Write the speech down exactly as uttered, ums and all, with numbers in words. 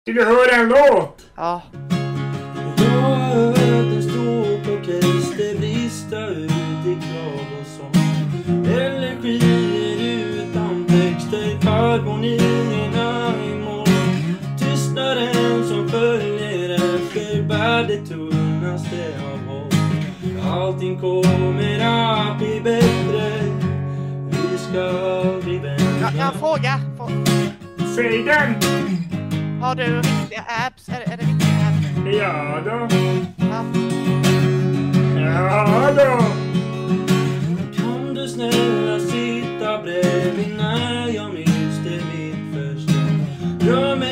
Vill du höra en låt? Ja. Jag har hört en stor orkester brista ut i krav och sång. Elegier utan texter, harmonierna i mål. Tystnaden som följer efter bär det tunnaste av oss. Allting kommer att bli bättre. Vi ska aldrig vända. Jag, jag frågar. Säg den! Har du riktiga apps? Är, är det riktiga apps? Ja då. Ja. Ja då. Kan du snälla sitta bredvid när jag minns det mitt första? Rör mig